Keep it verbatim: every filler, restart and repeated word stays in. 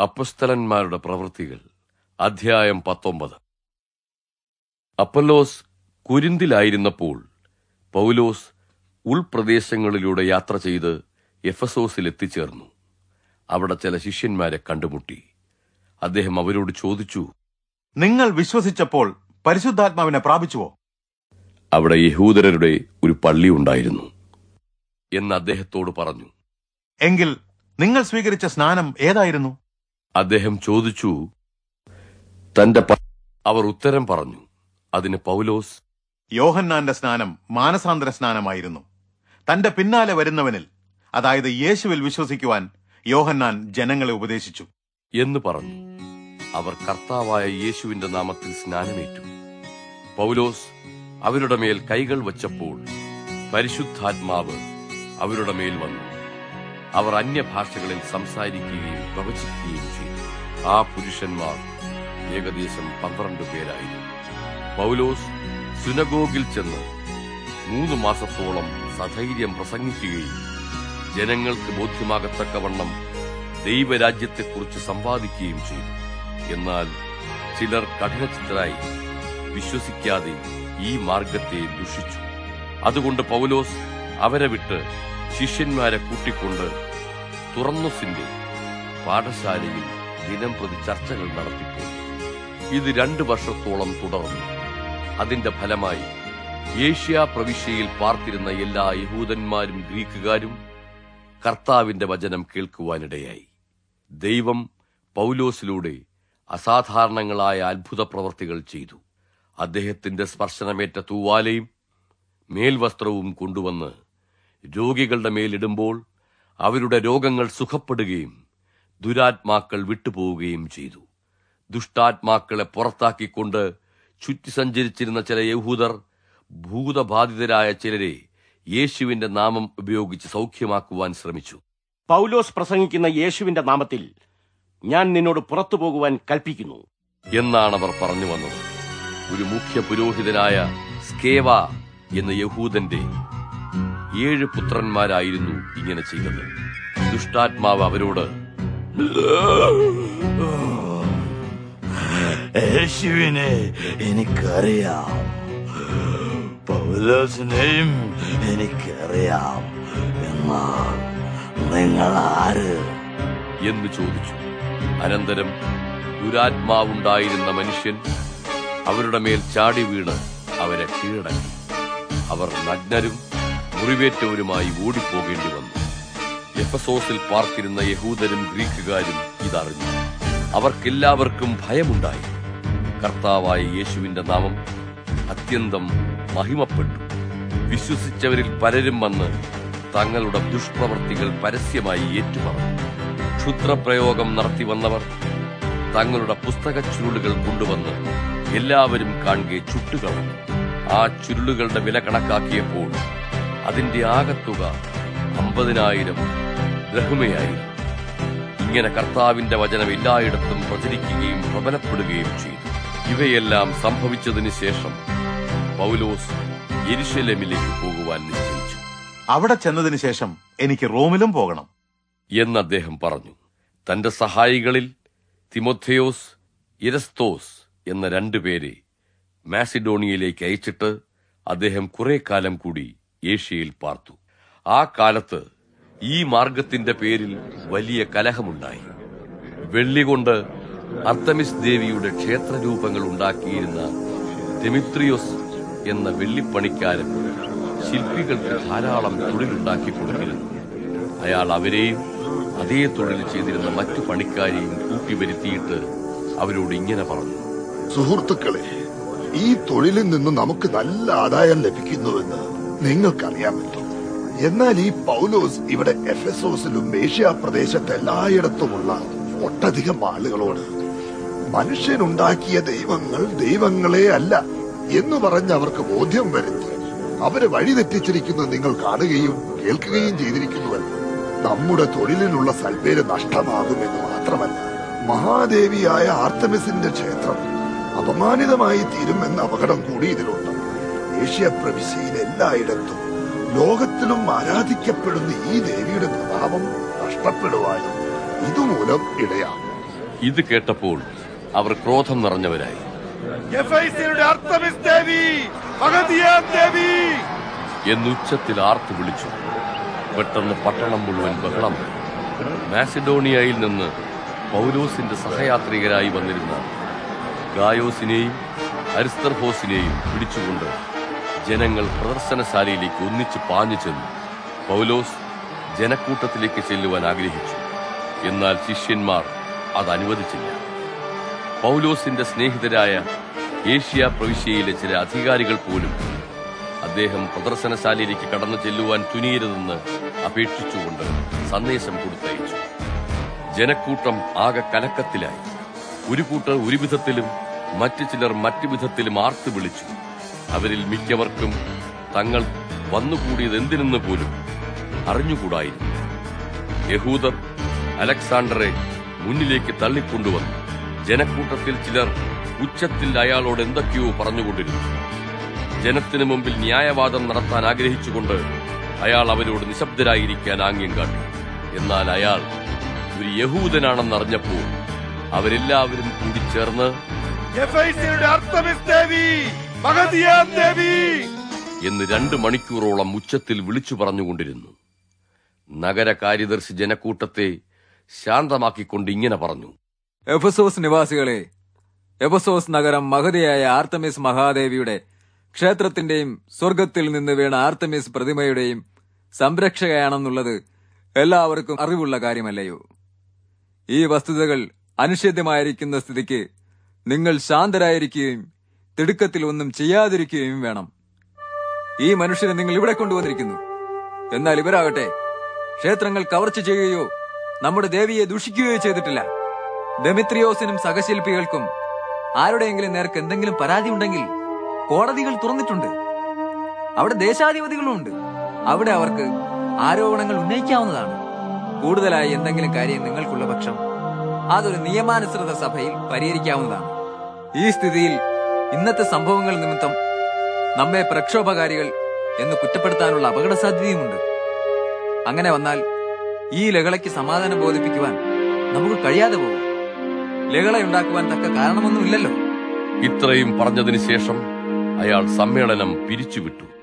അപ്പസ്തലന്മാരുടെ പ്രവൃത്തികൾ അധ്യായം പത്തൊമ്പത്. അപ്പൊല്ലോസ് കുരിന്തിലായിരുന്നപ്പോൾ പൗലോസ് ഉൾപ്രദേശങ്ങളിലൂടെ യാത്ര ചെയ്ത് എഫെസോസിൽ എത്തിച്ചേർന്നു. അവിടെ ചില ശിഷ്യന്മാരെ കണ്ടുമുട്ടി. അദ്ദേഹം അവരോട് ചോദിച്ചു, നിങ്ങൾ വിശ്വസിച്ചപ്പോൾ പരിശുദ്ധാത്മാവിനെ പ്രാപിച്ചുവോ? അവിടെ യഹൂദരുടെ ഒരു പള്ളി ഉണ്ടായിരുന്നു എന്ന് അദ്ദേഹത്തോട് പറഞ്ഞു. എങ്കിൽ നിങ്ങൾ സ്വീകരിച്ച സ്നാനം ഏതായിരുന്നു? അദ്ദേഹം ചോദിച്ചു. തന്റെ അവർ ഉത്തരം പറഞ്ഞു. അതിന് പൗലോസ്, യോഹന്നാന്റെ സ്നാനം മാനസാന്തര സ്നാനമായിരുന്നു. തന്റെ പിന്നാലെ വരുന്നവനിൽ, അതായത് യേശുവിൽ വിശ്വസിക്കുവാൻ യോഹന്നാൻ ജനങ്ങളെ ഉപദേശിച്ചു എന്ന് പറഞ്ഞു. അവർ കർത്താവായ യേശുവിന്റെ നാമത്തിൽ സ്നാനമേറ്റു. പൗലോസ് അവരുടെ മേൽ കൈകൾ വച്ചപ്പോൾ പരിശുദ്ധാത്മാവ് അവരുടെ മേൽ വന്നു. അവർ അന്യഭാഷകളിൽ സംസാരിക്കുകയും പ്രവചിക്കുകയും ചെയ്തു. ആ പുരുഷന്മാർ ഏകദേശം പന്ത്രണ്ട് പേരായിരുന്നു. പൗലോസ് സുനഗോഗിൽ ചെന്ന് മൂന്ന് മാസത്തോളം സധൈര്യം പ്രസംഗിക്കുകയും ജനങ്ങൾക്ക് ബോധ്യമാകത്തക്കവണ്ണം ദൈവരാജ്യത്തെക്കുറിച്ച് സംവാദിക്കുകയും ചെയ്തു. എന്നാൽ ചിലർ കഠിനചിത്തരായി വിശ്വസിക്കാതെ ഈ മാർഗത്തെ ദുഷിച്ചു. അതുകൊണ്ട് പൗലോസ് അവരെ വിട്ട് ശിഷ്യന്മാരെ കൂട്ടിക്കൊണ്ട് തുറന്നുസിന്റെ പാഠശാലയിൽ ദിനം പ്രതി ചർച്ചകൾ നടത്തിപ്പോയി. ഇത് രണ്ടു വർഷത്തോളം തുടർന്നു. അതിന്റെ ഫലമായി ഏഷ്യ പ്രവിശ്യയിൽ പാർത്തിരുന്ന എല്ലാ യഹൂദന്മാരും ഗ്രീക്കുകാരും കർത്താവിന്റെ വചനം കേൾക്കുവാനിടയായി. ദൈവം പൗലോസിലൂടെ അസാധാരണങ്ങളായ അത്ഭുത പ്രവർത്തികൾ ചെയ്തു. അദ്ദേഹത്തിന്റെ സ്പർശനമേറ്റ തൂവാലയും മേൽവസ്ത്രവും കൊണ്ടുവന്ന് രോഗികളുടെ മേലിടുമ്പോൾ അവരുടെ രോഗങ്ങൾ സുഖപ്പെടുകയും ദുരാത്മാക്കൾ വിട്ടുപോവുകയും ചെയ്തു. ദുഷ്ടാത്മാക്കളെ പുറത്താക്കിക്കൊണ്ട് ചുറ്റി സഞ്ചരിച്ചിരുന്ന ചില യഹൂദർ ഭൂതബാധിതരായ ചിലരെ യേശുവിന്റെ നാമം ഉപയോഗിച്ച് സൗഖ്യമാക്കുവാൻ ശ്രമിച്ചു. പൗലോസ് പ്രസംഗിക്കുന്ന യേശുവിന്റെ നാമത്തിൽ ഞാൻ നിന്നോട് പുറത്തു പോകുവാൻ കൽപ്പിക്കുന്നു എന്നാണ് അവർ പറഞ്ഞു വന്നത്. ഒരു മുഖ്യ പുരോഹിതനായ സ്കേവ എന്ന യഹൂദന്റെ ഏഴ് പുത്രന്മാരായിരുന്നു ഇങ്ങനെ ചെയ്തത്. ദുഷ്ടാത്മാവ് അവരോട്, യേശുവിനെ എനിക്കറിയാം, പൗലോസിനെയും എനിക്കറിയാം, എന്നാൽ നിങ്ങൾ ആര് എന്ന് ചോദിച്ചു. അനന്തരം ദുരാത്മാവുണ്ടായിരുന്ന മനുഷ്യൻ അവരുടെ മേൽ ചാടി വീണ് അവരെ കീഴടക്കി. അവർ നഗ്നരും മുറിവേറ്റവരുമായി ഓടിപ്പോകേണ്ടി വന്നു. എഫെസോസിൽ പാർത്തിരുന്ന യഹൂദരും ഗ്രീക്കുകാരും ഇതറിഞ്ഞു. അവർക്കെല്ലാവർക്കും ഭയമുണ്ടായി. കർത്താവായ യേശുവിന്റെ നാമം അത്യന്തം മഹിമപ്പെട്ടു. വിശ്വസിച്ചവരിൽ പലരും വന്ന് തങ്ങളുടെ ദുഷ്പ്രവർത്തികൾ പരസ്യമായി ഏറ്റുപറഞ്ഞു. ക്ഷുദ്രപ്രയോഗം നടത്തി വന്നവർ തങ്ങളുടെ പുസ്തക ചുരുളുകൾ കൊണ്ടുവന്ന് എല്ലാവരും കാണുകെ ചുട്ടുകളഞ്ഞു. ആ ചുരുളുകളുടെ വില കണക്കാക്കിയപ്പോൾ അതിന്റെ ആകത്തുക അമ്പതിനായിരം ദ്രഹ്മയായിരുന്നു. ഇങ്ങനെ കർത്താവിന്റെ വചനം എല്ലായിടത്തും പ്രചരിക്കുകയും പ്രബലപ്പെടുകയും ചെയ്തു. ഇവയെല്ലാം സംഭവിച്ചതിന് ശേഷം പൗലോസ് യെരുശലേമിലേക്ക് പോകുവാൻ നിശ്ചയിച്ചു. അവിടെ ചെന്നതിന് ശേഷം എനിക്ക് റോമിലും പോകണം എന്ന് അദ്ദേഹം പറഞ്ഞു. തന്റെ സഹായികളിൽ തിമോഥെയോസ്, ഇരസ്തോസ് എന്ന രണ്ടുപേരെ മാസിഡോണിയയിലേക്ക് അയച്ചിട്ട് അദ്ദേഹം കുറെ കാലം കൂടി ഏഷ്യയിൽ പാർത്തു. ആ കാലത്ത് ഈ മാർഗത്തിന്റെ പേരിൽ വലിയ കലഹമുണ്ടായി. വെള്ളികൊണ്ട് അർത്തമിസ് ദേവിയുടെ ക്ഷേത്രരൂപങ്ങൾ ഉണ്ടാക്കിയിരുന്ന ഡെമിത്രിയോസ് എന്ന വെള്ളിപ്പണിക്കാരൻ ശില്പികൾക്ക് ധാരാളം തൊഴിലുണ്ടാക്കി കൊടുത്തിരുന്നു. അയാൾ അവരെയും അതേ തൊഴിൽ ചെയ്തിരുന്ന മറ്റു പണിക്കാരെയും കൂട്ടിവരുത്തിയിട്ട് അവരോട് ഇങ്ങനെ പറഞ്ഞു: സുഹൃത്തുക്കളെ, ഈ തൊഴിലിൽ നിന്ന് നമുക്ക് നല്ല ആദായം ലഭിക്കുന്നുവെന്ന് നിങ്ങൾക്കറിയാമല്ലോ. എന്നാൽ ഈ പൗലോസ് ഇവിടെ എഫെസോസിലും ഏഷ്യ പ്രദേശത്ത് എല്ലായിടത്തുമുള്ള ഒട്ടധികം ആളുകളോട് മനുഷ്യനുണ്ടാക്കിയ ദൈവങ്ങൾ ദൈവങ്ങളെ അല്ല എന്ന് പറഞ്ഞ് അവർക്ക് ബോധ്യം വരുത്തി അവരെ വഴിതെറ്റിച്ചിരിക്കുന്നത് നിങ്ങൾ കാണുകയും കേൾക്കുകയും ചെയ്തിരിക്കുന്നുവല്ലോ. നമ്മുടെ തൊഴിലിനുള്ള സൽപ്പേര് നഷ്ടമാകുമെന്ന് മാത്രമല്ല, മഹാദേവിയായ ആർത്തമിസിന്റെ ക്ഷേത്രം അപമാനിതമായി തീരുമെന്ന അപകടം കൂടി ഇതിലുണ്ട്. ഏഷ്യ പ്രവിശ്യയിൽ എല്ലായിടത്തും ലോകത്തിലും ആരാധിക്കപ്പെടുന്ന ഈ ദേവിയുടെ പ്രതാപം നഷ്ടപ്പെടുവാനും ഇതുമൂലം ഇടയാകും. ഇത് കേട്ടപ്പോൾ അവർ ക്രോധം നിറഞ്ഞവരായി. എന്നുച്ചത്തിൽ ആർത്തു വിളിച്ചു. പെട്ടെന്ന് പട്ടണം മുഴുവൻ ബഹളം. മാസിഡോണിയയിൽ നിന്ന് പൗലോസിന്റെ സഹയാത്രികരായി വന്നിരുന്ന ഗായോസിനെയും അരിസ്തർഹോസിനെയും പിടിച്ചുകൊണ്ട് ജനങ്ങൾ പ്രദർശനശാലയിലേക്ക് ഒന്നിച്ച് പാഞ്ഞു ചെന്നു. പൗലോസ് ജനക്കൂട്ടത്തിലേക്ക് ചെല്ലുവാൻ ആഗ്രഹിച്ചു. എന്നാൽ ശിഷ്യന്മാർ അത് അനുവദിച്ചില്ല. പൗലോസിന്റെ സ്നേഹിതരായ ഏഷ്യ പ്രവിശ്യയിലെ ചില അധികാരികൾ പോലും അദ്ദേഹം പ്രദർശനശാലയിലേക്ക് കടന്നു ചെല്ലുവാൻ തുനിയരുതെന്ന് അപേക്ഷിച്ചുകൊണ്ട് സന്ദേശം കൊടുത്തയച്ചു. ജനക്കൂട്ടം ആകെ കലക്കത്തിലായി. ഒരു കൂട്ടർ ഒരു വിധത്തിലും മറ്റു ചിലർ മറ്റു വിധത്തിലും ആർത്തു വിളിച്ചു. അവരിൽ മിക്കവർക്കും തങ്ങൾ വന്നുകൂടിയത് എന്തിനെന്ന് പോലും അറിഞ്ഞുകൂടായിരുന്നു. യഹൂദർ അലക്സാണ്ടറെ മുന്നിലേക്ക് തള്ളിക്കൊണ്ടുവന്നു. ജനക്കൂട്ടത്തിൽ ചിലർ ഉച്ചത്തിൽ അയാളോട് എന്തൊക്കെയോ പറഞ്ഞുകൊണ്ടിരുന്നു. ജനത്തിനു മുമ്പിൽ ന്യായവാദം നടത്താൻ ആഗ്രഹിച്ചുകൊണ്ട് അയാൾ അവരോട് നിശബ്ദരായിരിക്കാൻ ആംഗ്യം കാട്ടി. എന്നാൽ അയാൾ ഒരു യഹൂദനാണെന്നറിഞ്ഞപ്പോൾ അവരെല്ലാവരും കൂടി ചേർന്ന് എന്ന് രണ്ടു മണിക്കൂറോളം ഉച്ചത്തിൽ വിളിച്ചു പറഞ്ഞുകൊണ്ടിരുന്നു. നഗര കാര്യദർശി ജനക്കൂട്ടത്തെ ശാന്തമാക്കിക്കൊണ്ട് ഇങ്ങനെ പറഞ്ഞു: എഫെസോസ് നിവാസികളെ, എഫെസോസ് നഗരം മഹതിയായ ആർത്തമിസ് മഹാദേവിയുടെ ക്ഷേത്രത്തിന്റെയും സ്വർഗത്തിൽ നിന്ന് വീണ ആർത്തമിസ് പ്രതിമയുടെയും സംരക്ഷകയാണെന്നുള്ളത് എല്ലാവർക്കും അറിവുള്ള കാര്യമല്ലയോ? ഈ വസ്തുതകൾ അനിഷേധ്യമായിരിക്കുന്ന സ്ഥിതിക്ക് നിങ്ങൾ ശാന്തരായിരിക്കുകയും തിടുക്കത്തിൽ ഒന്നും ചെയ്യാതിരിക്കുകയും വേണം. ഈ മനുഷ്യരെ നിങ്ങൾ ഇവിടെ കൊണ്ടുവന്നിരിക്കുന്നു. എന്നാൽ ഇവരാകട്ടെ ക്ഷേത്രങ്ങൾ കവർച്ച ചെയ്യുകയോ നമ്മുടെ ദേവിയെ ദുഷിക്കുകയോ ചെയ്തിട്ടില്ല. ദെമിത്രിയോസിനും സഹശില്പികൾക്കും ആരുടെയെങ്കിലും നേർക്ക് എന്തെങ്കിലും പരാതി ഉണ്ടെങ്കിൽ കോടതികൾ തുറന്നിട്ടുണ്ട്. അവിടെ ദേശാധിപതികളും ഉണ്ട്. അവിടെ അവർക്ക് ആരോപണങ്ങൾ ഉന്നയിക്കാവുന്നതാണ്. കൂടുതലായി എന്തെങ്കിലും കാര്യം നിങ്ങൾക്കുള്ള പക്ഷം അതൊരു നിയമാനുസൃത സഭയിൽ പരിഹരിക്കാവുന്നതാണ്. ഈ സ്ഥിതിയിൽ ഇന്നത്തെ സംഭവങ്ങൾ നിമിത്തം നമ്മെ പ്രക്ഷോഭകാരികൾ എന്ന് കുറ്റപ്പെടുത്താനുള്ള അപകട സാധ്യതയുമുണ്ട്. അങ്ങനെ വന്നാൽ ഈ ലഹളയ്ക്ക് സമാധാനം ബോധിപ്പിക്കുവാൻ നമുക്ക് കഴിയാതെ പോകും. ലഹളയുണ്ടാക്കുവാൻ തക്ക കാരണമൊന്നുമില്ലല്ലോ. ഇത്രയും പറഞ്ഞതിന് ശേഷം അയാൾ സമ്മേളനം പിരിച്ചുവിട്ടു.